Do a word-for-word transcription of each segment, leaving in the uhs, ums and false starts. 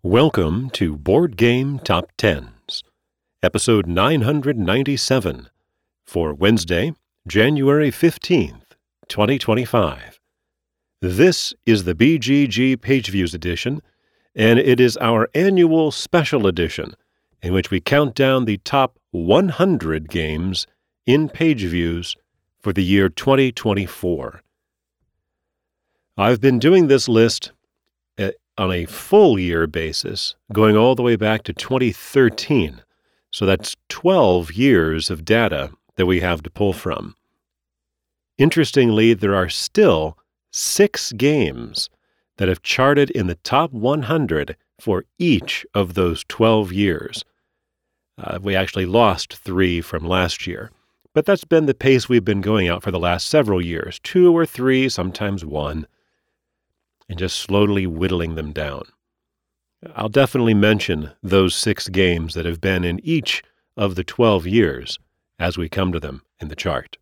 Welcome to Board Game Top Tens, episode nine hundred ninety-seven, for Wednesday, January fifteenth, twenty twenty-five. This is the B G G Page Views edition, and it is our annual special edition in which we count down the top one hundred games in Page Views for the year twenty twenty-four. I've been doing this list uh, on a full year basis, going all the way back to twenty thirteen. So that's twelve years of data that we have to pull from. Interestingly, there are still six games that have charted in the top one hundred for each of those twelve years. Uh, we actually lost three from last year, but that's been the pace we've been going out for the last several years, two or three, sometimes one, and just slowly whittling them down. I'll definitely mention those six games that have been in each of the twelve years as we come to them in the chart.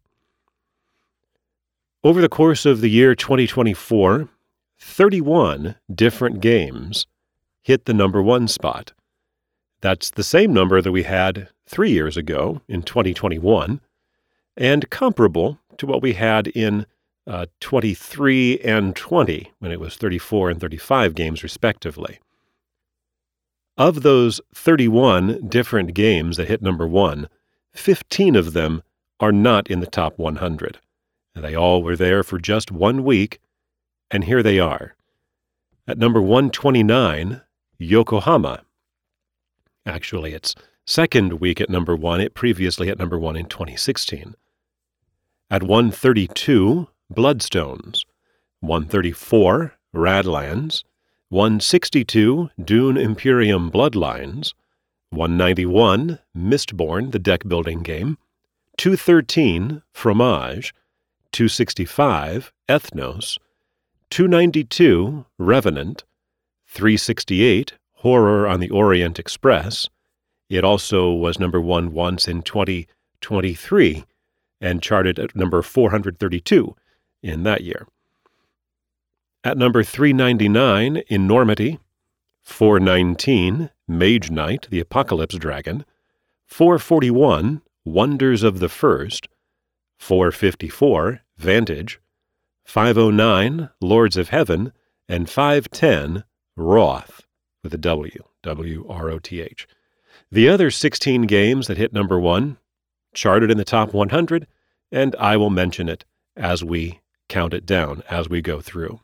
Over the course of the year twenty twenty-four, thirty-one different games hit the number one spot. That's the same number that we had three years ago in twenty twenty-one, and comparable to what we had in uh, twenty-three and twenty, when it was thirty-four and thirty-five games respectively. Of those thirty-one different games that hit number one, fifteen of them are not in the top one hundred. They all were there for just one week, and here they are. At number one twenty-nine, Yokohama. Actually, its second week at number one. It previously hit number one in twenty sixteen. At one thirty-two, Bloodstones. one thirty-four, Radlands. one sixty-two, Dune Imperium Bloodlines. one ninety-one, Mistborn, the deck-building game. two thirteen, Fromage. two sixty-five, Ethnos. two ninety-two, Revenant. three sixty-eight, Horror on the Orient Express. It also was number one once in twenty twenty-three and charted at number four hundred thirty-two in that year. At number three ninety-nine, Enormity. four nineteen, Mage Knight, the Apocalypse Dragon. four forty-one, Wonders of the First. four fifty-four, Vantage. five oh nine, Lords of Heaven. And five ten, Wroth, with a W, W R O T H. The other sixteen games that hit number one charted in the top one hundred, and I will mention it as we count it down as we go through.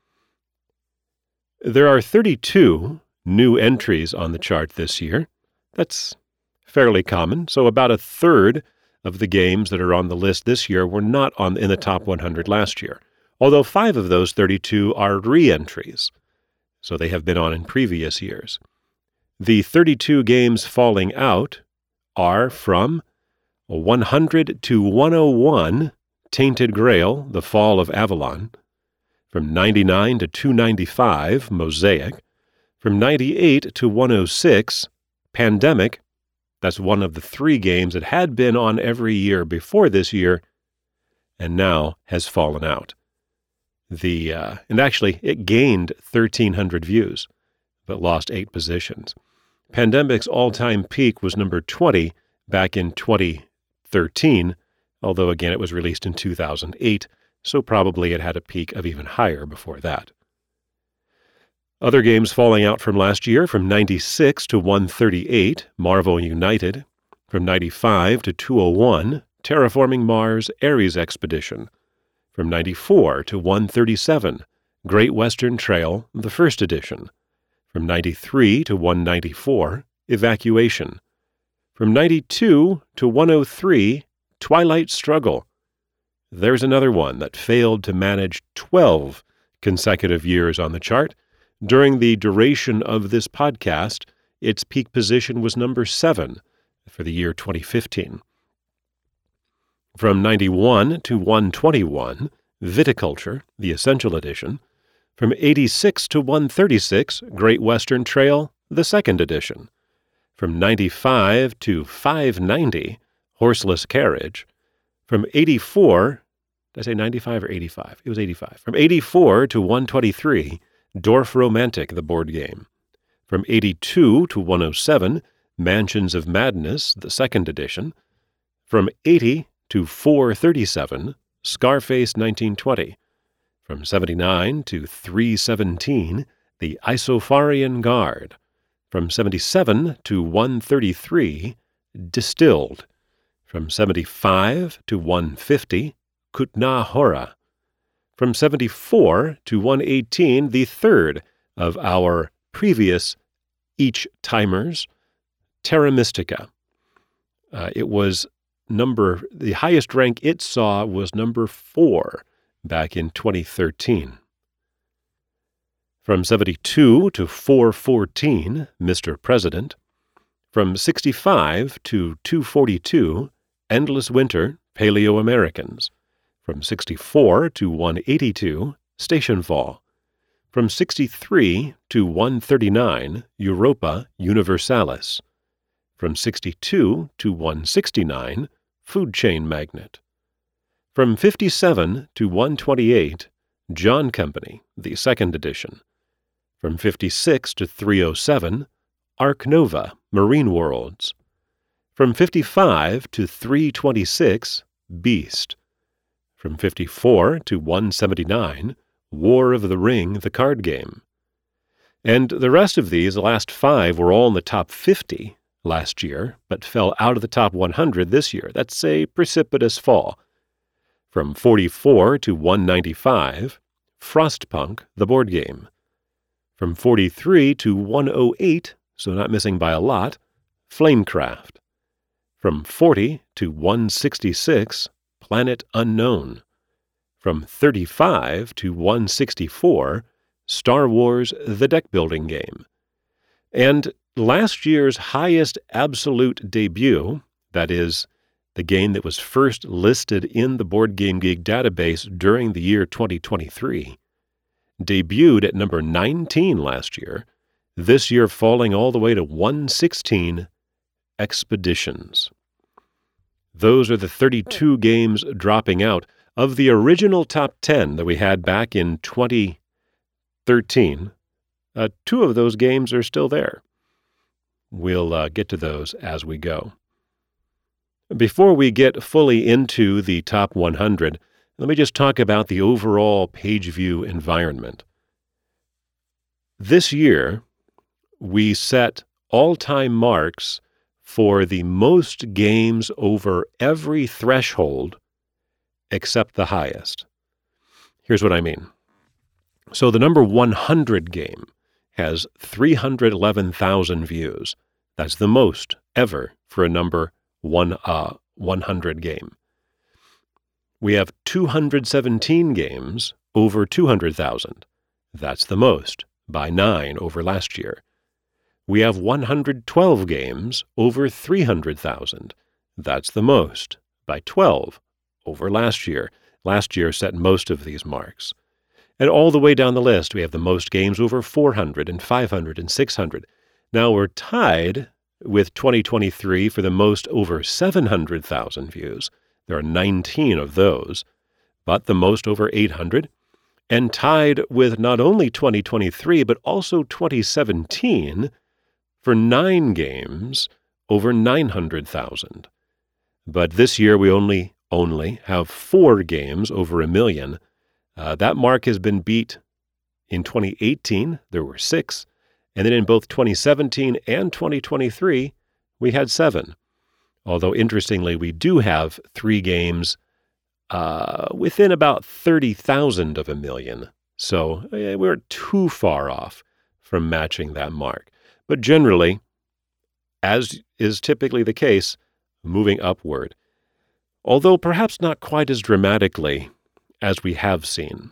There are thirty-two new entries on the chart this year. That's fairly common, so about a third of the games that are on the list this year were not on in the top one hundred last year, although five of those thirty-two are re-entries, so they have been on in previous years. The thirty-two games falling out are from one hundred to one oh one, Tainted Grail, The Fall of Avalon. From ninety-nine to two ninety-five, Mosaic. From ninety-eight to one oh six, Pandemic. That's one of the three games that had been on every year before this year, and now has fallen out. The uh, and actually, it gained thirteen hundred views, but lost eight positions. Pandemic's all-time peak was number twenty back in twenty thirteen, although again it was released in two thousand eight, so probably it had a peak of even higher before that. Other games falling out from last year, from ninety-six to one thirty-eight, Marvel United. From ninety-five to two oh one, Terraforming Mars, Ares Expedition. From ninety-four to one thirty-seven, Great Western Trail, the first edition. From ninety-three to one ninety-four, Evacuation. From ninety-two to one oh three, Twilight Struggle. There's another one that failed to manage twelve consecutive years on the chart. During the duration of this podcast, its peak position was number seven for the year twenty fifteen. From ninety-one to one twenty-one, Viticulture, the Essential Edition. From eighty-six to one thirty-six, Great Western Trail, the second edition. From ninety-five to five ninety, Horseless Carriage. From eighty-four, did I say ninety-five or eighty-five? It was eighty-five. From eighty-four to one twenty-three, Dorf Romantic, the board game. From eighty-two to one oh seven, Mansions of Madness, the second edition. From eighty to four thirty-seven, Scarface nineteen twenty. From seventy-nine to three seventeen, The Isofarian Guard. From seventy-seven to one thirty-three, Distilled. From seventy-five to one fifty, Kutna Hora. From seventy-four to one eighteen, the third of our previous each timers, Terra Mystica. Uh, it was number, the highest rank it saw was number four back in twenty thirteen. From seventy-two to four fourteen, Mister President. From sixty-five to two forty-two, Endless Winter, Paleo-Americans. From sixty-four to one eighty-two, Stationfall. From sixty-three to one thirty-nine, Europa Universalis. From sixty-two to one sixty-nine, Food Chain Magnate. From fifty-seven to one twenty-eight, John Company, the second edition. From fifty-six to three oh seven, Ark Nova, Marine Worlds. From fifty-five to three twenty-six, Beast. From fifty-four to one seventy-nine, War of the Ring, the card game. And the rest of these, the last five, were all in the top fifty last year, but fell out of the top one hundred this year. That's a precipitous fall. From forty-four to one ninety-five, Frostpunk, the board game. From forty-three to one oh eight, so not missing by a lot, Flamecraft. From forty to one sixty-six, Planet Unknown. From thirty-five to one sixty-four, Star Wars The Deck Building Game. And last year's highest absolute debut, that is, the game that was first listed in the Board Game Geek database during the year twenty twenty-three, debuted at number nineteen last year, this year falling all the way to one sixteen, Expeditions. Those are the thirty-two games dropping out. Of the original top ten that we had back in twenty thirteen, uh, two of those games are still there. We'll uh, get to those as we go. Before we get fully into the top one hundred, let me just talk about the overall page view environment. This year, we set all-time marks for the most games over every threshold except the highest. Here's what I mean. So the number one hundred game has three hundred eleven thousand views. That's the most ever for a number one, uh, one hundred game. We have two hundred seventeen games over two hundred thousand. That's the most, by nine over last year. We have one hundred twelve games over three hundred thousand. That's the most, by twelve over last year. Last year set most of these marks. And all the way down the list, we have the most games over four hundred and five hundred and six hundred. Now we're tied with twenty twenty-three for the most over seven hundred thousand views. There are nineteen of those, but the most over eight hundred, and tied with not only twenty twenty-three, but also twenty seventeen for nine games over nine hundred thousand. But this year we only only have four games over a million. Uh, that mark has been beat in twenty eighteen. There were six. And then in both twenty seventeen and twenty twenty-three, we had seven. Although, interestingly, we do have three games uh, within about thirty thousand of a million. So eh, we're too far off from matching that mark. But generally, as is typically the case, moving upward. Although perhaps not quite as dramatically as we have seen.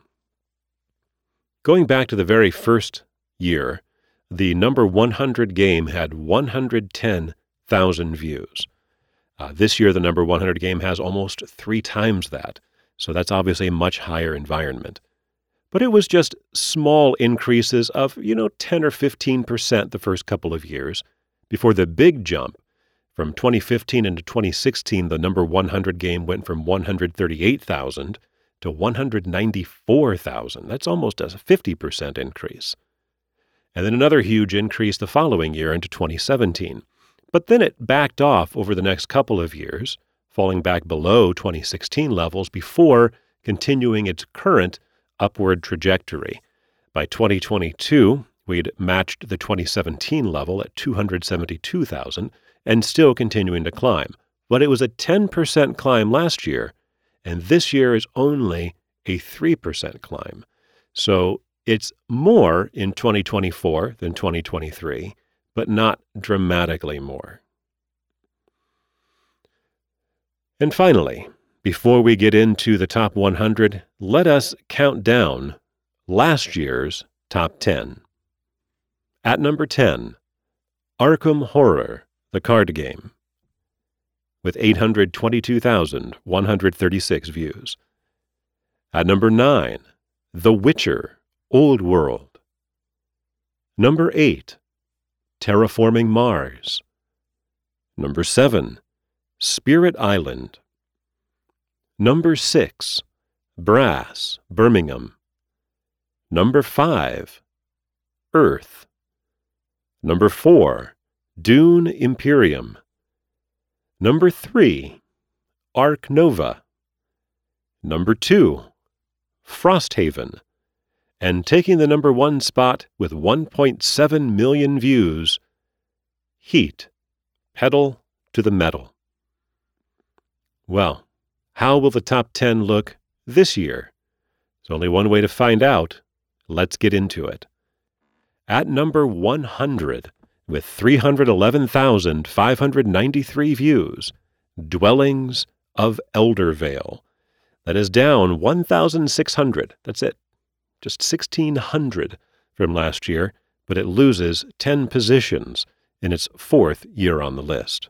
Going back to the very first year, the number one hundred game had one hundred ten thousand views. Uh, this year, the number one hundred game has almost three times that, so that's obviously a much higher environment. But it was just small increases of, you know, ten or fifteen percent the first couple of years, before the big jump. From twenty fifteen into twenty sixteen, the number one hundred game went from one hundred thirty-eight thousand to one hundred ninety-four thousand. That's almost a fifty percent increase. and then another huge increase the following year into twenty seventeen. But then it backed off over the next couple of years, falling back below twenty sixteen levels before continuing its current upward trajectory. By twenty twenty-two, we'd matched the twenty seventeen level at two hundred seventy-two thousand and still continuing to climb. But it was a ten percent climb last year, and this year is only a three percent climb. So it's more in twenty twenty-four than twenty twenty-three, but not dramatically more. And finally, before we get into the top one hundred, let us count down last year's top ten. At number ten, Arkham Horror, the card game, with eight hundred twenty-two thousand one hundred thirty-six views. At number nine, The Witcher, Old World. Number eight, Terraforming Mars. Number seven, Spirit Island. Number six, Brass, Birmingham. Number five, Earth. Number four, Dune Imperium. Number three, Ark Nova. Number two, Frosthaven. And taking the number one spot with one point seven million views, Heat, Pedal to the Metal. Well, how will the top ten look this year? There's only one way to find out. Let's get into it. At number one hundred, with three hundred eleven thousand five hundred ninety-three views, Dwellings of Eldervale. That is down one thousand six hundred. That's it. Just sixteen hundred from last year, but it loses ten positions in its fourth year on the list.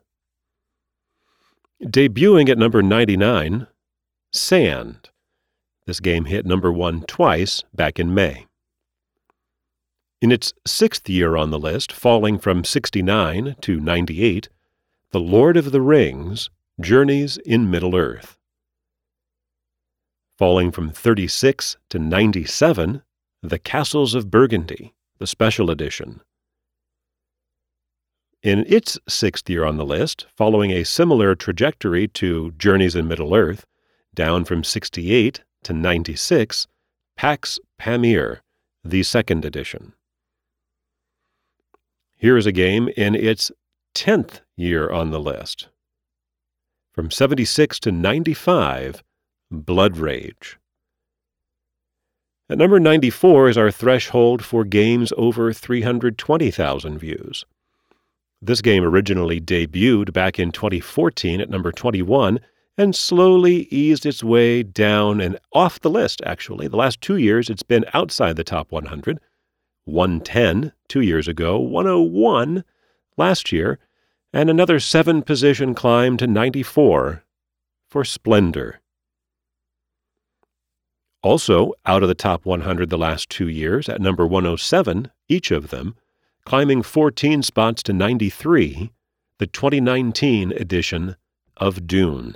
Debuting at number ninety-nine, Sand. This game hit number one twice back in May. In its sixth year on the list, falling from sixty-nine to ninety-eight, The Lord of the Rings, Journeys in Middle-earth. Falling from thirty-six to ninety-seven, The Castles of Burgundy, the Special Edition. In its sixth year on the list, following a similar trajectory to Journeys in Middle-earth, down from sixty-eight to ninety-six, Pax Pamir, the Second Edition. Here is a game in its tenth year on the list. From seventy-six to ninety-five, Blood Rage. At number ninety-four is our threshold for games over three hundred twenty thousand views. This game originally debuted back in twenty fourteen at number twenty-one and slowly eased its way down and off the list, actually. The last two years it's been outside the top one hundred. one ten two years ago, one oh one last year, and another seven-position climb to ninety-four for Splendor. Also, out of the top one hundred the last two years, at number one oh seven, each of them, climbing fourteen spots to ninety-three, the twenty nineteen edition of Dune.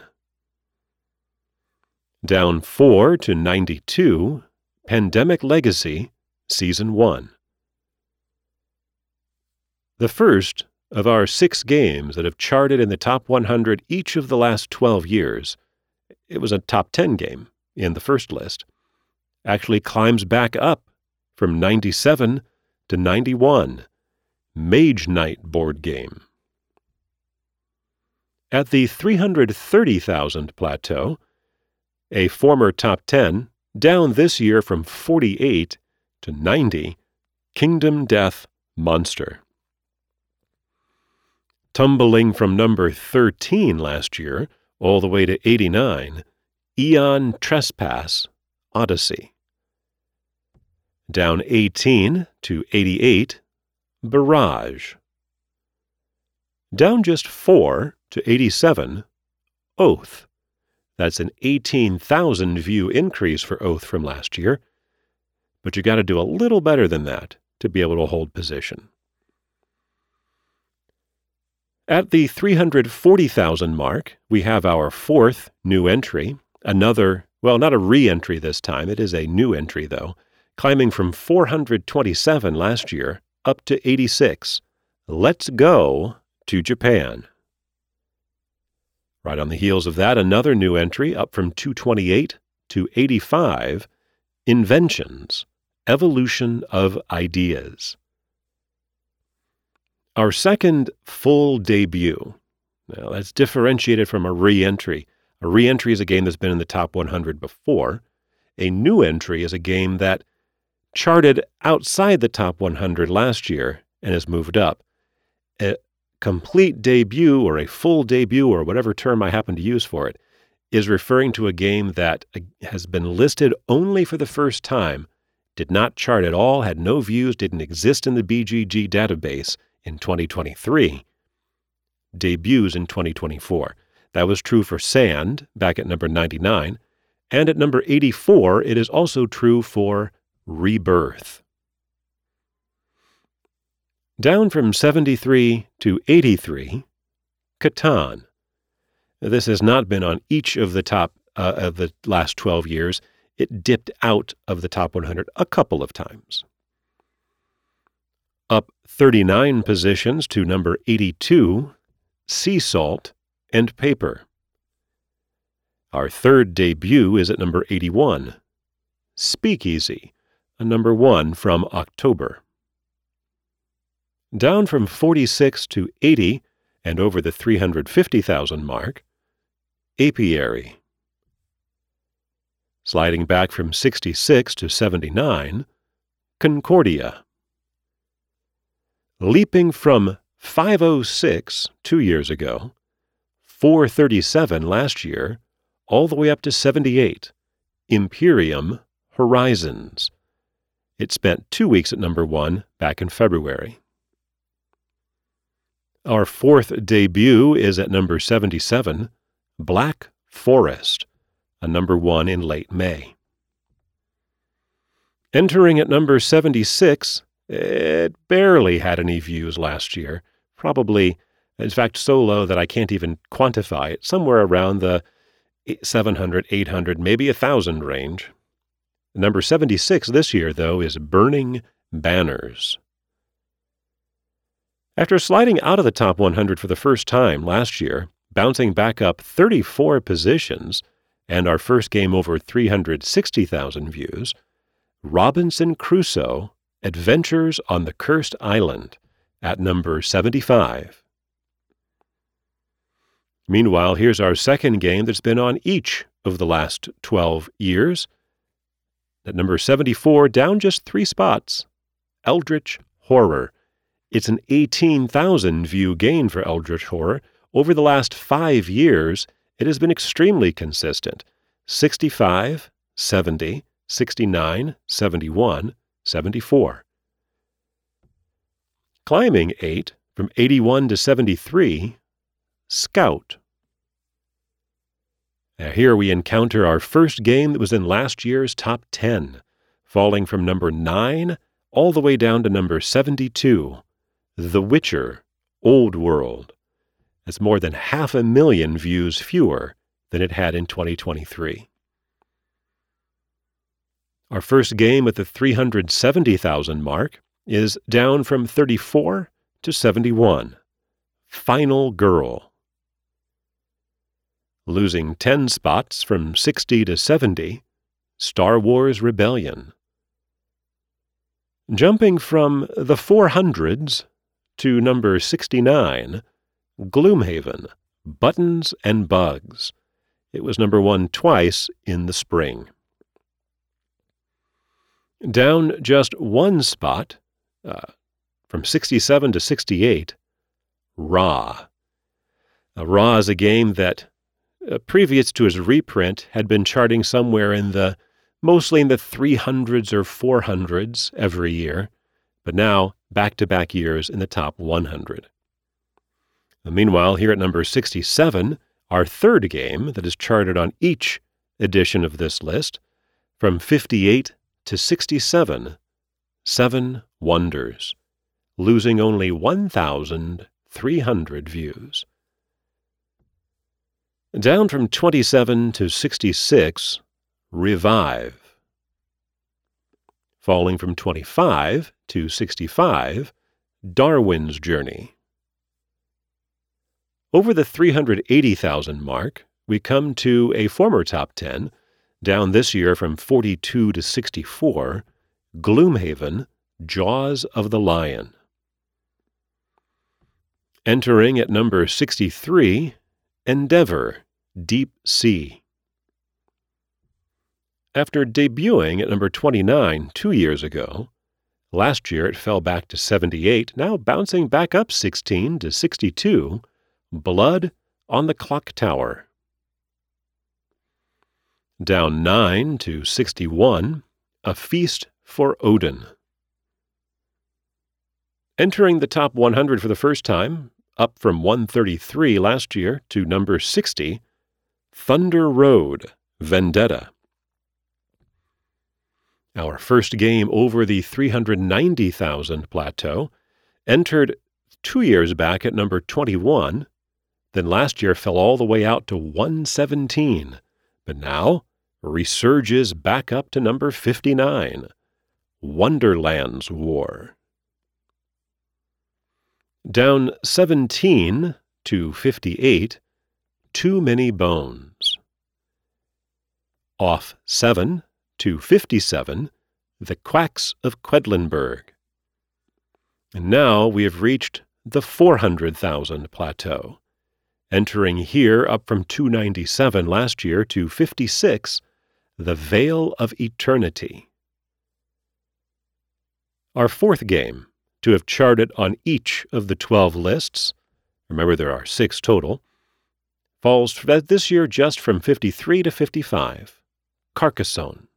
Down four to ninety-two, Pandemic Legacy, Season one. The first of our six games that have charted in the top one hundred each of the last twelve years, it was a top ten game in the first list, actually climbs back up from ninety-seven to ninety-one, Mage Knight board game. At the three hundred thirty thousand plateau, a former top ten, down this year from forty-eight to ninety, Kingdom Death Monster. Tumbling from number thirteen last year all the way to eighty-nine, Eon Trespass Odyssey. Down eighteen to eighty-eight, Barrage. Down just four to eighty-seven, Oath. That's an eighteen thousand view increase for Oath from last year, but you got to do a little better than that to be able to hold position. At the three hundred forty thousand mark, we have our fourth new entry, another, well, not a re-entry this time, it is a new entry though, climbing from four hundred twenty-seven last year up to eighty-six. Let's Go to Japan. Right on the heels of that, another new entry up from two twenty-eight to eighty-five, Inventions, Evolution of Ideas. Our second full debut. Now, that's differentiated from a re-entry. A re-entry is a game that's been in the top one hundred before. A new entry is a game that charted outside the top one hundred last year and has moved up. A complete debut, or a full debut, or whatever term I happen to use for it, is referring to a game that has been listed only for the first time, did not chart at all, had no views, didn't exist in the B G G database in twenty twenty-three, debuts in twenty twenty-four. That was true for Sand, back at number ninety-nine, and at number eighty-four, it is also true for Rebirth. Down from seventy-three to eighty-three, Catan. This has not been on each of the top uh, of the last twelve years. It dipped out of the top one hundred a couple of times. Up thirty-nine positions to number eighty-two, Sea Salt and Paper. Our third debut is at number eighty-one, Speakeasy, a number one from October. Down from forty-six to eighty, and over the three hundred fifty thousand mark, Apiary. Sliding back from sixty-six to seventy-nine, Concordia. Leaping from five oh six two years ago, four thirty-seven last year, all the way up to seventy-eight, Imperium Horizons. It spent two weeks at number one back in February. Our fourth debut is at number seventy-seven, Black Forest, a number one in late May. Entering at number seventy-six, it barely had any views last year, probably, in fact, so low that I can't even quantify it, somewhere around the seven hundred, eight hundred, maybe one thousand range. Number seventy-six this year, though, is Burning Banners. After sliding out of the top one hundred for the first time last year, bouncing back up thirty-four positions, and our first game over three hundred sixty thousand views, Robinson Crusoe, Adventures on the Cursed Island, at number seventy-five. Meanwhile, here's our second game that's been on each of the last twelve years. At number seventy-four, down just three spots, Eldritch Horror. It's an eighteen thousand view gain for Eldritch Horror. Over the last five years, it has been extremely consistent. sixty-five, seventy, sixty-nine, seventy-one, seventy-four. Climbing eight, from eighty-one to seventy-three, Scout. Now here we encounter our first game that was in last year's top ten, falling from number nine all the way down to number seventy-two, The Witcher, Old World. That's more than half a million views fewer than it had in twenty twenty-three. Our first game at the three hundred seventy thousand mark is down from thirty-four to seventy-one, Final Girl. Losing ten spots from sixty to seventy, Star Wars Rebellion. Jumping from the four hundreds to number sixty-nine, Gloomhaven, Buttons and Bugs. It was number one twice in the spring. Down just one spot, uh, from sixty-seven to sixty-eight, Ra. Uh, Ra is a game that, uh, previous to its reprint, had been charting somewhere in the, mostly in the three hundreds or four hundreds every year, but now back-to-back years in the top one hundred. And meanwhile, here at number sixty-seven, our third game that is charted on each edition of this list, from fifty-eight to sixty-seven, Seven Wonders, losing only one thousand three hundred views. Down from twenty-seven to sixty-six, Revive. falling from twenty-five to sixty-five, Darwin's Journey. Over the three hundred eighty thousand mark, we come to a former top ten, down this year from forty-two to sixty-four, Gloomhaven, Jaws of the Lion. Entering at number sixty-three, Endeavor, Deep Sea. After debuting at number twenty-nine two years ago, last year it fell back to seventy-eight, now bouncing back up sixteen to sixty-two, Blood on the Clock Tower. Down nine to sixty-one, A Feast for Odin. Entering the top one hundred for the first time, up from one thirty-three last year to number sixty, Thunder Road, Vendetta. Our first game over the three hundred ninety thousand plateau entered two years back at number twenty-one, then last year fell all the way out to one seventeen, but now resurges back up to number fifty-nine, Wonderland's War. Down seventeen to fifty-eight, Too Many Bones. Off seven to fifty-seven, The Quacks of Quedlinburg. And now we have reached the four hundred thousand plateau, entering here up from two ninety-seven last year to fifty-six, The Veil of Eternity. Our fourth game, to have charted on each of the twelve lists, remember there are six total, falls this year just from fifty-three to fifty-five, Carcassonne.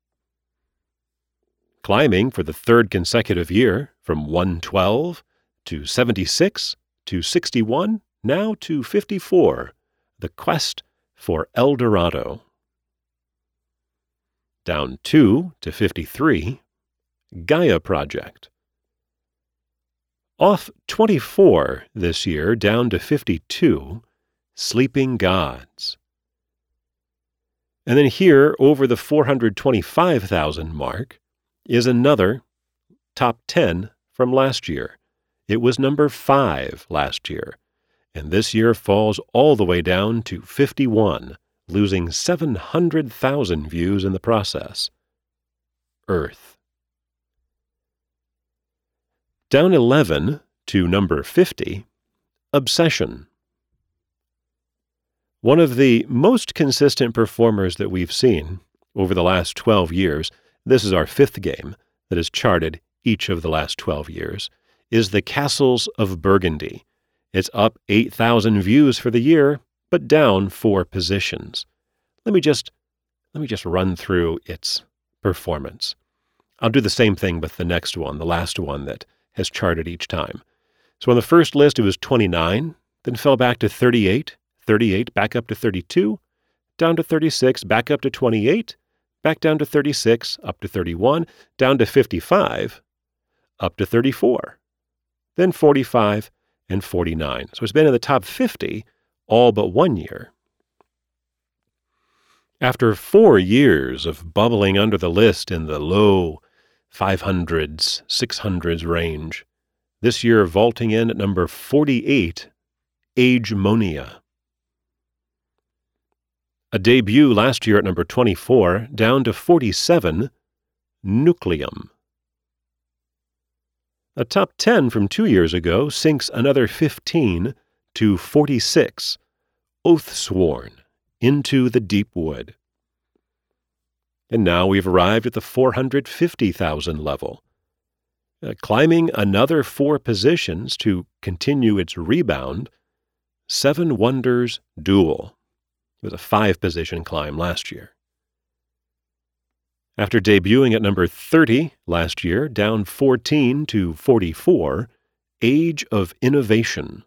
Climbing for the third consecutive year from one twelve to seventy-six to sixty-one, now to fifty-four, The Quest for El Dorado. Down two to fifty-three, Gaia Project. Off twenty-four this year, down to fifty-two, Sleeping Gods. And then here, over the four hundred twenty-five thousand mark, is another top ten from last year. It was number five last year, and this year falls all the way down to fifty-one, losing seven hundred thousand views in the process. Earth. Down eleven to number fifty, Obsession. One of the most consistent performers that we've seen over the last twelve years, this is our fifth game that has charted each of the last twelve years, is The Castles of Burgundy. It's up eight thousand views for the year, but down four positions. Let me just let me just run through its performance. I'll do the same thing with the next one, the last one that has charted each time. So on the first list, it was twenty-nine, then fell back to thirty-eight, thirty-eight, back up to thirty-two, down to thirty-six, back up to twenty-eight, back down to thirty-six, up to thirty-one, down to fifty-five, up to thirty-four, then forty-five and forty-nine. So it's been in the top fifty all but one year. After four years of bubbling under the list in the low five hundreds, six hundreds range, this year vaulting in at number forty-eight, Agemonia. A debut last year at number twenty-four, down to forty-seven, Nucleum. A top ten from two years ago sinks another fifteen to forty-six, Oathsworn, Into the Deep Wood. And now we've arrived at the four hundred fifty thousand level, uh, climbing another four positions to continue its rebound, Seven Wonders Duel. It was a five-position climb last year. After debuting at number thirty last year, down fourteen to forty-four, Age of Innovation.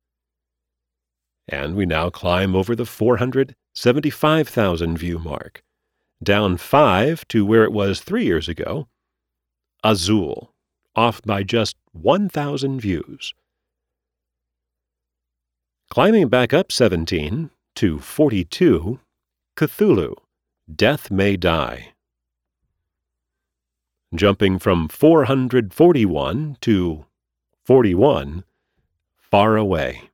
And we now climb over the four hundred seventy-five thousand view mark, down five to where it was three years ago, Azul, off by just one thousand views. Climbing back up seventeen to forty-two, Cthulhu, Death May Die. jumping from four hundred forty-one to forty-one, Far Away.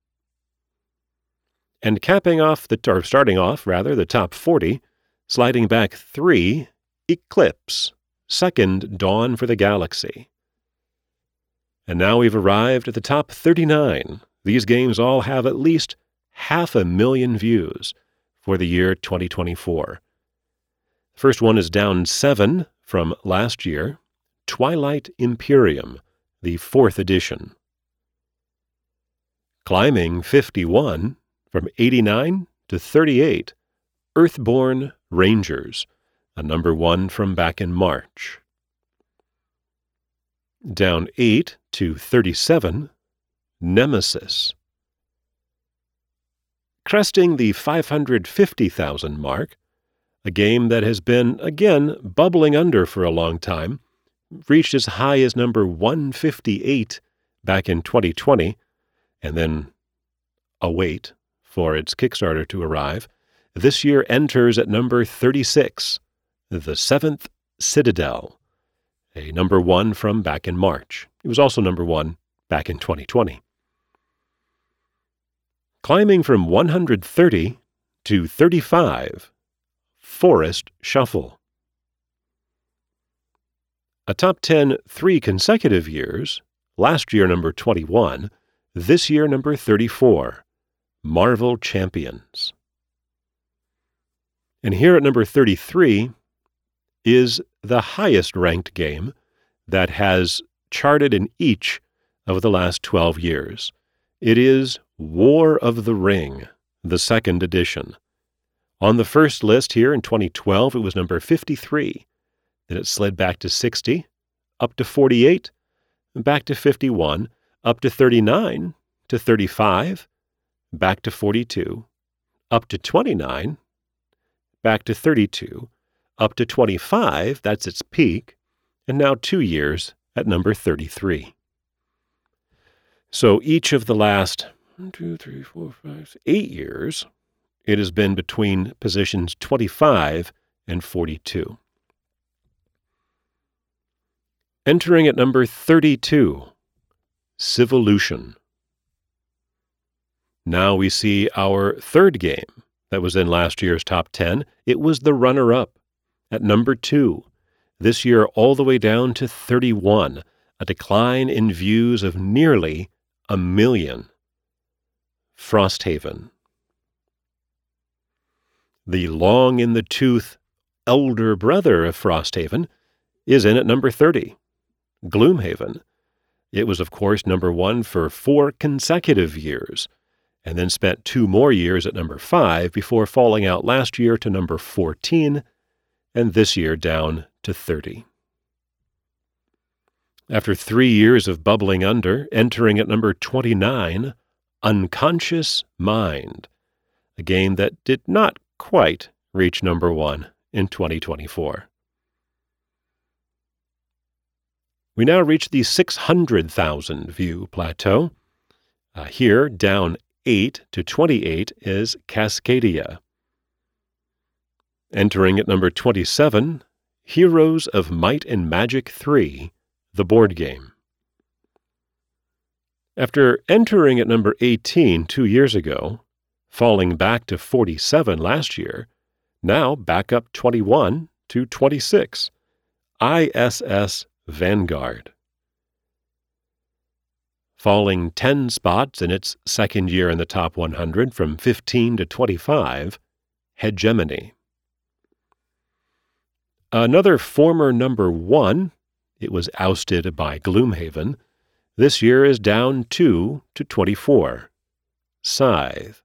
And capping off the, or starting off, rather, the top forty, sliding back three, Eclipse, second Dawn for the Galaxy. And now we've arrived at the top thirty-nine. These games all have at least half a million views for the year twenty twenty-four. The first one is down seven from last year, Twilight Imperium, the fourth edition. Climbing fifty-one, from eighty-nine to thirty-eight, Earthborn Rangers, a number one from back in March. Down eight to thirty-seven, Nemesis. Cresting the five hundred fifty thousand mark, a game that has been, again, bubbling under for a long time, reached as high as number one fifty-eight back in twenty twenty, and then await for its Kickstarter to arrive. This year enters at number thirty-six, The Seventh Citadel, a number one from back in March. It was also number one back in twenty twenty. Climbing from one hundred thirty to thirty-five, Forest Shuffle. A top ten three consecutive years, last year number twenty-one, this year number thirty-four, Marvel Champions. And here at number thirty-three is the highest ranked game that has charted in each of the last twelve years. It is War of the Ring, the second edition. On the first list here in twenty twelve, it was number fifty-three. Then it slid back to sixty, up to forty-eight, back to fifty-one, up to thirty-nine, to thirty-five, back to forty-two, up to twenty-nine, back to thirty-two, up to twenty-five, that's its peak, and now two years at number thirty-three. So each of the last one, two, three, four, five, eight years, it has been between positions twenty-five and forty-two. Entering at number thirty-two, Civolution. Now we see our third game that was in last year's top ten. It was the runner-up at number two. This year all the way down to thirty-one, a decline in views of nearly a million. Frosthaven. The long-in-the-tooth elder brother of Frosthaven is in at number thirty, Gloomhaven. It was, of course, number one for four consecutive years, and then spent two more years at number five before falling out last year to number fourteen, and this year down to thirty. After three years of bubbling under, entering at number twenty-nine, Unconscious Mind, a game that did not quite reach number one in twenty twenty-four. We now reach the six hundred thousand view plateau. Uh, here, down eight to twenty-eight, is Cascadia. Entering at number twenty-seven, Heroes of Might and Magic three, the board game. After entering at number eighteen two years ago, falling back to forty-seven last year, now back up twenty-one to twenty-six, I S S Vanguard. Falling ten spots in its second year in the top one hundred from fifteen to twenty-five, Hegemony. Another former number one, it was ousted by Gloomhaven, this year is down two to twenty-four, Scythe.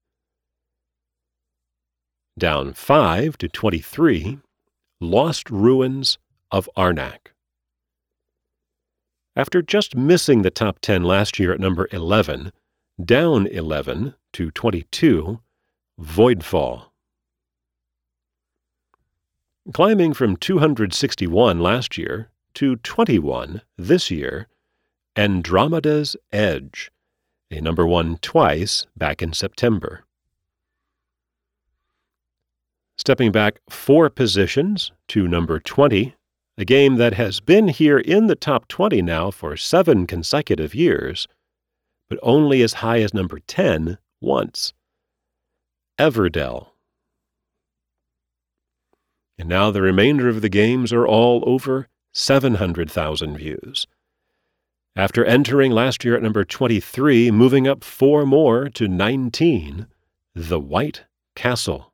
Down five to twenty-three, Lost Ruins of Arnak. After just missing the top ten last year at number eleven, down eleven to twenty-two, Voidfall. Climbing from two hundred sixty-one last year to twenty-one this year, Andromeda's Edge, a number one twice back in September. Stepping back four positions to number twenty, a game that has been here in the top twenty now for seven consecutive years, but only as high as number ten once. Everdell. And now the remainder of the games are all over seven hundred thousand views. After entering last year at number twenty-three, moving up four more to nineteen, The White Castle.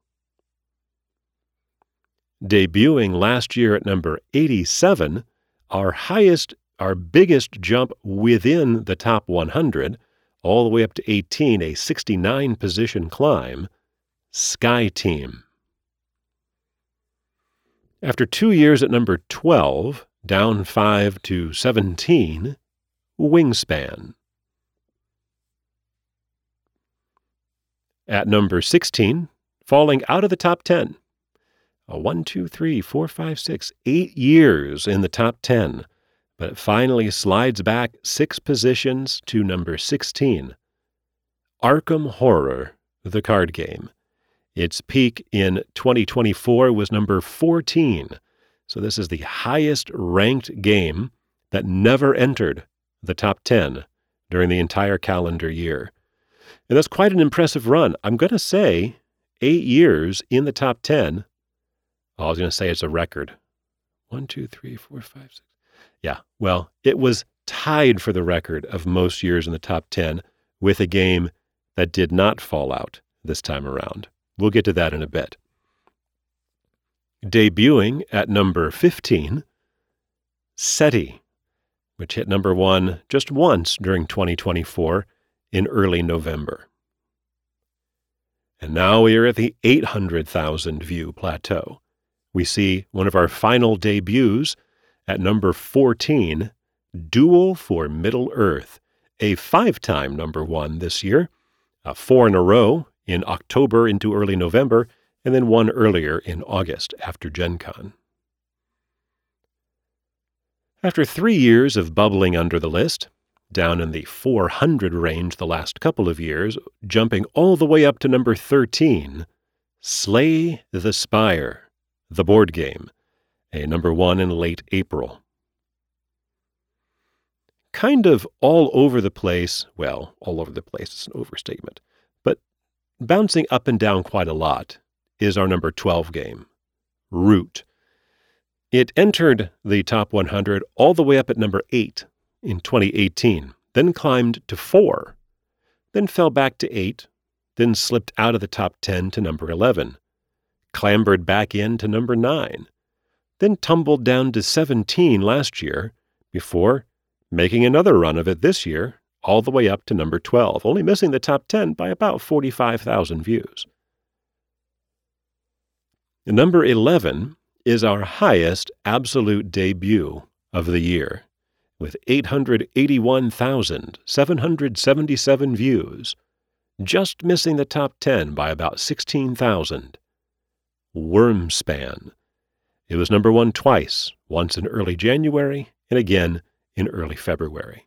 Debuting last year at number eighty-seven, our highest, our biggest jump within the top one hundred, all the way up to eighteen, a sixty-nine position climb, Sky Team. After two years at number twelve, down five to seventeen, Wingspan. At number sixteen, falling out of the top ten. A one, two, three, four, five, six, eight years in the top ten, but it finally slides back six positions to number sixteen. Arkham Horror, the card game. Its peak in twenty twenty-four was number fourteen, so this is the highest ranked game that never entered the top ten during the entire calendar year. And that's quite an impressive run. I'm going to say eight years in the top ten. Oh, I was going to say it's a record. One, two, three, four, five, six. Yeah, well, it was tied for the record of most years in the top ten with a game that did not fall out this time around. We'll get to that in a bit. Debuting at number fifteen, SETI, which hit number one just once during twenty twenty-four in early November. And now we are at the eight hundred thousand view plateau. We see one of our final debuts at number fourteen, Duel for Middle-earth, a five-time number one this year, uh, four in a row in October into early November, and then one earlier in August after Gen Con. After three years of bubbling under the list, down in the four hundred range the last couple of years, jumping all the way up to number thirteen, Slay the Spire, the board game, a number one in late April. Kind of all over the place, well, all over the place is an overstatement, but bouncing up and down quite a lot is our number twelve game, Root. It entered the top one hundred all the way up at number eight in twenty eighteen, then climbed to four, then fell back to eight, then slipped out of the top ten to number eleven, clambered back in to number nine, then tumbled down to seventeen last year before making another run of it this year all the way up to number twelve, only missing the top ten by about forty-five thousand views. Number eleven is our highest absolute debut of the year, with eight hundred eighty-one thousand seven hundred seventy-seven views, just missing the top ten by about sixteen thousand. Wormspan. It was number one twice, once in early January and again in early February.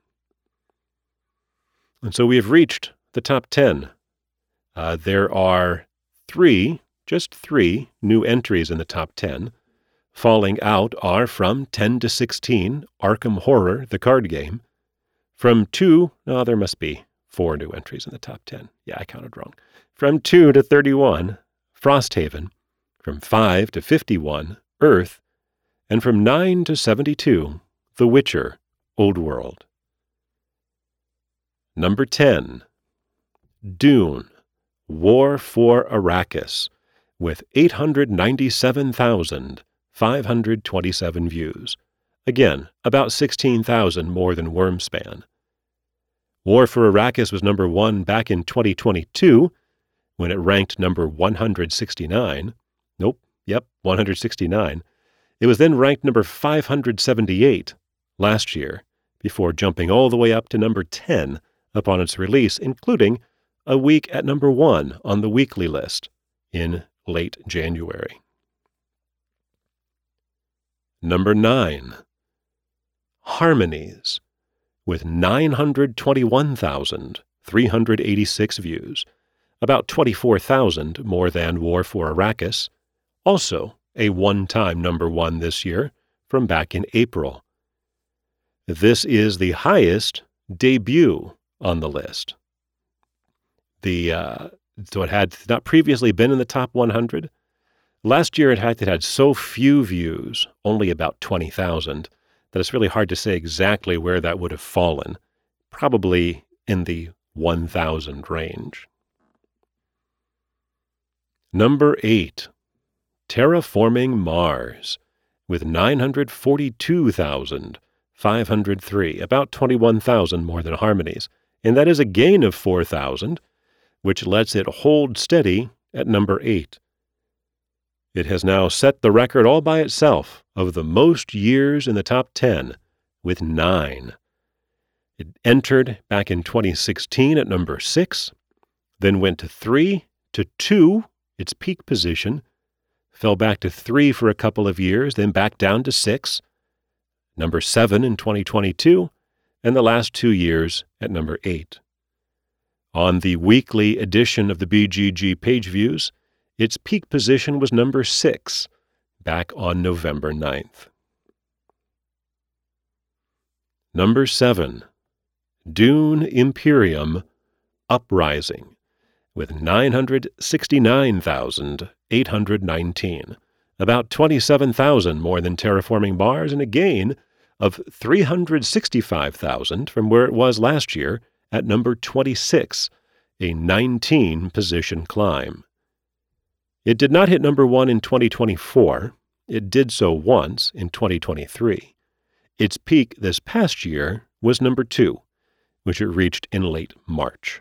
And so we have reached the top ten. Uh, there are three, just three, new entries in the top ten. Falling out are from ten to sixteen, Arkham Horror, the card game. From two, no, there must be four new entries in the top ten. Yeah, I counted wrong. From two to thirty-one, Frosthaven. From five to fifty-one, Earth. And from nine to seventy-two, The Witcher, Old World. Number ten, Dune, War for Arrakis, with eight hundred ninety-seven thousand five hundred twenty-seven views. Again, about sixteen thousand more than Wormspan. War for Arrakis was number one back in twenty twenty-two, when it ranked number one hundred sixty-nine. Nope, yep, one hundred sixty-nine. It was then ranked number five hundred seventy-eight last year, before jumping all the way up to number ten upon its release, including a week at number one on the weekly list in late January. Number nine, Harmonies, with nine hundred twenty-one thousand three hundred eighty-six views, about twenty-four thousand more than War for Arrakis, also a one-time number one this year from back in April. This is the highest debut on the list. The uh, so it had not previously been in the top one hundred. Last year, in fact, it had so few views, only about twenty thousand, that it's really hard to say exactly where that would have fallen. Probably in the one thousand range. Number eight, Terraforming Mars, with nine hundred forty-two thousand five hundred three, about twenty-one thousand more than Harmony's, and that is a gain of four thousand, which lets it hold steady at number eight. It has now set the record all by itself of the most years in the top ten, with nine. It entered back in twenty sixteen at number six, then went to three, to two, its peak position, fell back to three for a couple of years, then back down to six, number seven in twenty twenty-two, and the last two years at number eight. On the weekly edition of the B G G page views, its peak position was number six, back on November ninth. Number seven, Dune Imperium Uprising, with nine hundred sixty-nine thousand eight hundred nineteen, about twenty-seven thousand more than Terraforming Mars, and a gain of three hundred sixty-five thousand from where it was last year at number twenty-six, a nineteen-position climb. It did not hit number one in twenty twenty-four. It did so once in twenty twenty-three. Its peak this past year was number two, which it reached in late March.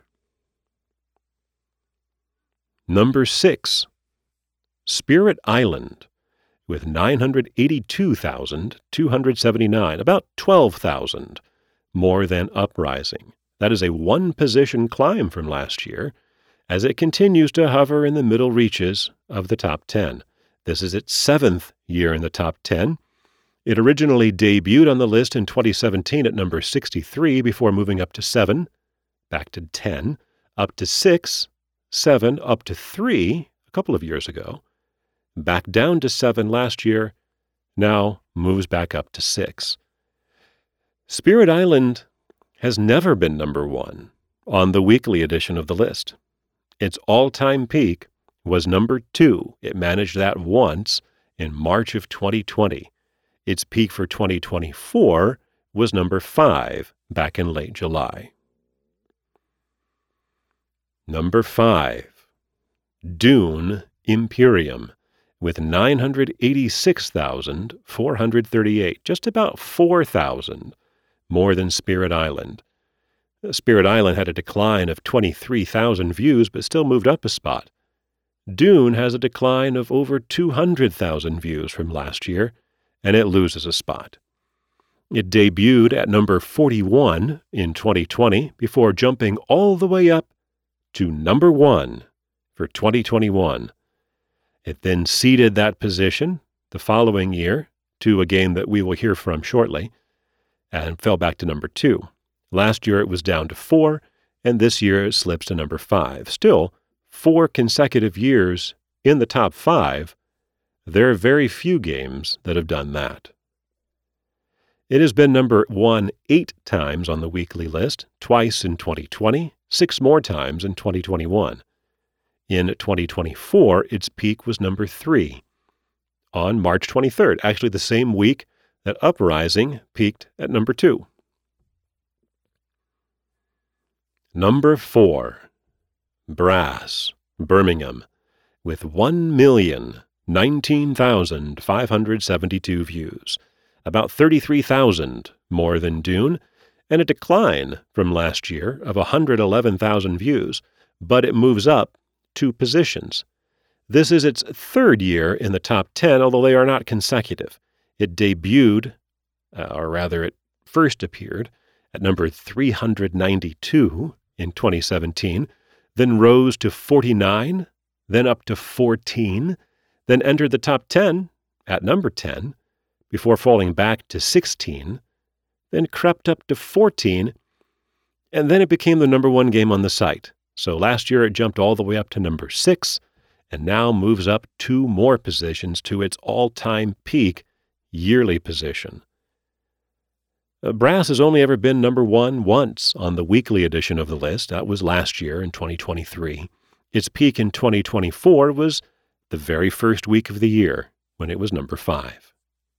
Number six, Spirit Island, with nine hundred eighty-two thousand two hundred seventy-nine, about twelve thousand more than Uprising. That is a one-position climb from last year, as it continues to hover in the middle reaches of the top ten. This is its seventh year in the top ten. It originally debuted on the list in twenty seventeen at number sixty-three before moving up to seven, back to ten, up to six, seven, up to three a couple of years ago, back down to seven last year, now moves back up to six. Spirit Island has never been number one on the weekly edition of the list. Its all-time peak was number two. It managed that once in March of twenty twenty. Its peak for twenty twenty-four was number five back in late July. Number five, Dune Imperium, with nine hundred eighty-six thousand four hundred thirty-eight, just about four thousand more than Spirit Island. Spirit Island had a decline of twenty-three thousand views, but still moved up a spot. Dune has a decline of over two hundred thousand views from last year, and it loses a spot. It debuted at number forty-one in twenty twenty before jumping all the way up to number one for twenty twenty-one. It then ceded that position the following year to a game that we will hear from shortly, and fell back to number two. Last year it was down to four, and this year it slips to number five. Still, four consecutive years in the top five. There are very few games that have done that. It has been number one eight times on the weekly list, twice in twenty twenty, six more times in twenty twenty-one. In twenty twenty-four, its peak was number three on March twenty-third, actually the same week that Uprising peaked at number two. Number four, Brass, Birmingham, with one million nineteen thousand five hundred seventy-two views, about thirty-three thousand more than Dune, and a decline from last year of one hundred eleven thousand views, but it moves up two positions. This is its third year in the top ten, although they are not consecutive. It debuted, uh, or rather it first appeared, at number three hundred ninety-two in twenty seventeen, then rose to forty-nine, then up to fourteen, then entered the top ten at number ten, before falling back to sixteen, then crept up to fourteen, and then it became the number one game on the site. So last year it jumped all the way up to number six, and now moves up two more positions to its all-time peak yearly position. Uh, Brass has only ever been number one once on the weekly edition of the list. That was last year in twenty twenty-three. Its peak in twenty twenty-four was the very first week of the year, when it was number five.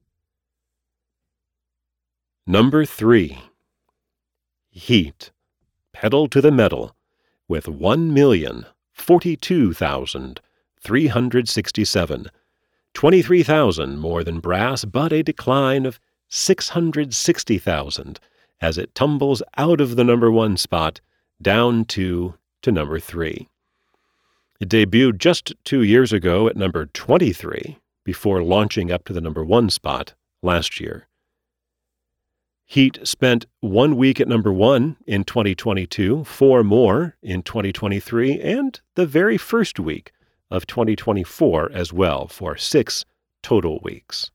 Number three. Heat, pedal to the metal, with one million forty-two thousand three hundred sixty-seven, twenty-three thousand more than Brass, but a decline of six hundred sixty thousand as it tumbles out of the number one spot down to, to number three. It debuted just two years ago at number twenty-three before launching up to the number one spot last year. Heat spent one week at number one in twenty twenty-two, four more in twenty twenty-three, and the very first week of twenty twenty-four as well, for six total weeks.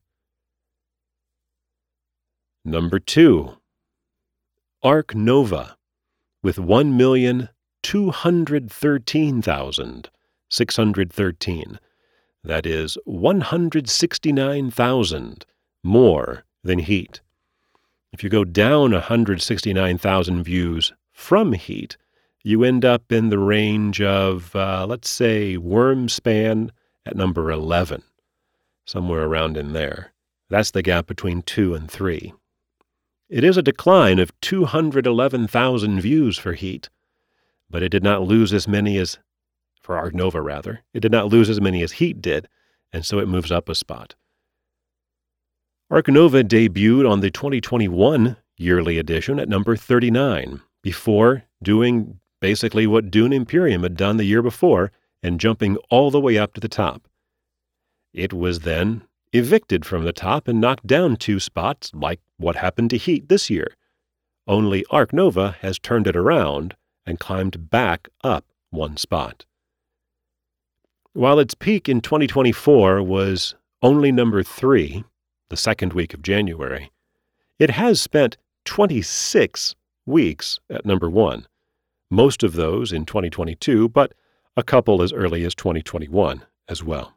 Number two. Ark Nova, with one million two hundred thirteen thousand six hundred thirteen. That is one hundred sixty-nine thousand more than Heat. If you go down one hundred sixty-nine thousand views from Heat, you end up in the range of, uh, let's say, Wormspan at number eleven, somewhere around in there. That's the gap between two and three. It is a decline of two hundred eleven thousand views for Heat, but it did not lose as many as, for Ark Nova rather, it did not lose as many as Heat did, and so it moves up a spot. Ark Nova debuted on the twenty twenty-one yearly edition at number thirty-nine, before doing basically what Dune Imperium had done the year before and jumping all the way up to the top. It was then evicted from the top and knocked down two spots, like what happened to Heat this year. Only Ark Nova has turned it around and climbed back up one spot. While its peak in twenty twenty-four was only number three, the second week of January, it has spent twenty-six weeks at number one, most of those in twenty twenty-two, but a couple as early as twenty twenty-one as well.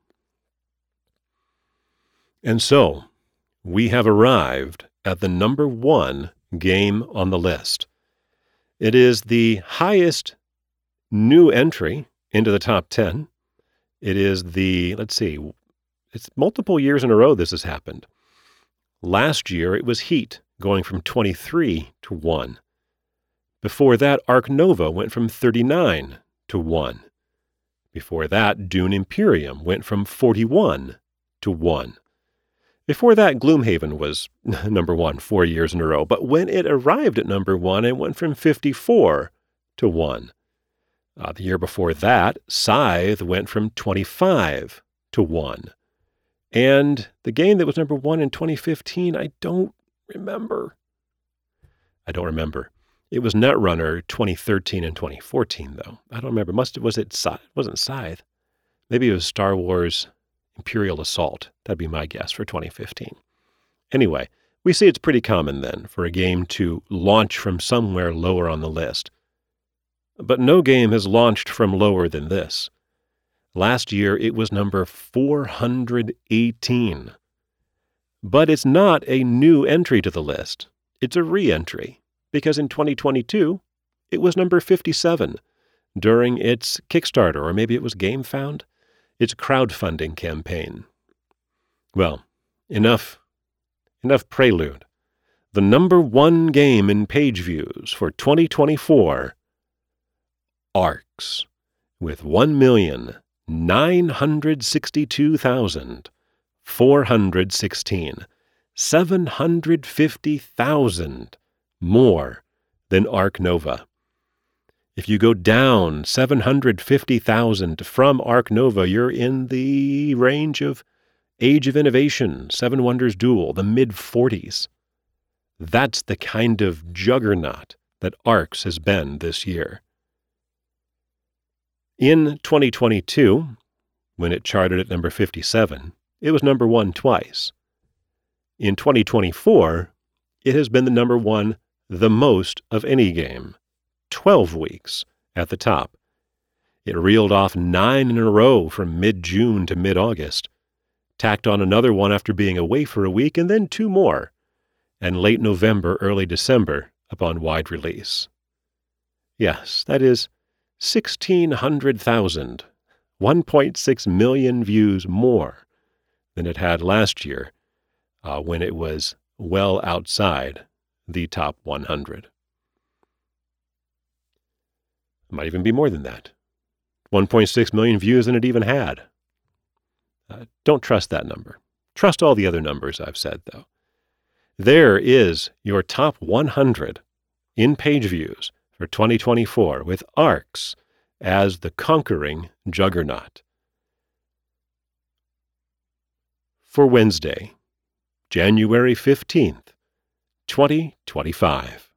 And so, we have arrived at the number one game on the list. It is the highest new entry into the top ten. It is the, let's see, it's multiple years in a row this has happened. Last year, it was Heat, going from twenty-three to one. Before that, Ark Nova went from thirty-nine to one. Before that, Dune Imperium went from forty-one to one. Before that, Gloomhaven was number one four years in a row, but when it arrived at number one, it went from fifty-four to one. Uh, the year before that, Scythe went from twenty-five to one. And the game that was number one in twenty fifteen, I don't remember. I don't remember. It was Netrunner twenty thirteen and twenty fourteen, though. I don't remember. Must was it Scythe? It wasn't Scythe. Maybe it was Star Wars Imperial Assault. That'd be my guess for twenty fifteen. Anyway, we see it's pretty common then for a game to launch from somewhere lower on the list. But no game has launched from lower than this. Last year, it was number four hundred eighteen. But it's not a new entry to the list. It's a re-entry, because in twenty twenty-two, it was number fifty-seven during its Kickstarter, or maybe it was GameFound, its crowdfunding campaign. Well, enough, enough prelude. The number one game in page views for twenty twenty-four, Arx, with one million nine hundred sixty-two thousand four hundred sixteen, seven hundred fifty thousand more than Ark Nova. If you go down seven hundred fifty thousand from Ark Nova, you're in the range of Age of Innovation, Seven Wonders Duel, the mid-forties. That's the kind of juggernaut that Arx has been this year. In twenty twenty-two, when it charted at number fifty-seven, it was number one twice. In twenty twenty-four, it has been the number one the most of any game, twelve weeks at the top. It reeled off nine in a row from mid-June to mid-August. tacked on another one after being away for a week, and then two more, and late November, early December upon wide release. Yes, that is sixteen hundred thousand, one point six million views more than it had last year uh, when it was well outside the top one hundred. It might even be more than that. one point six million views than it even had. Uh, don't trust that number. Trust all the other numbers I've said, though. There is your top one hundred in page views for twenty twenty-four, with ARX as the conquering juggernaut. For Wednesday, January fifteenth, twenty twenty-five.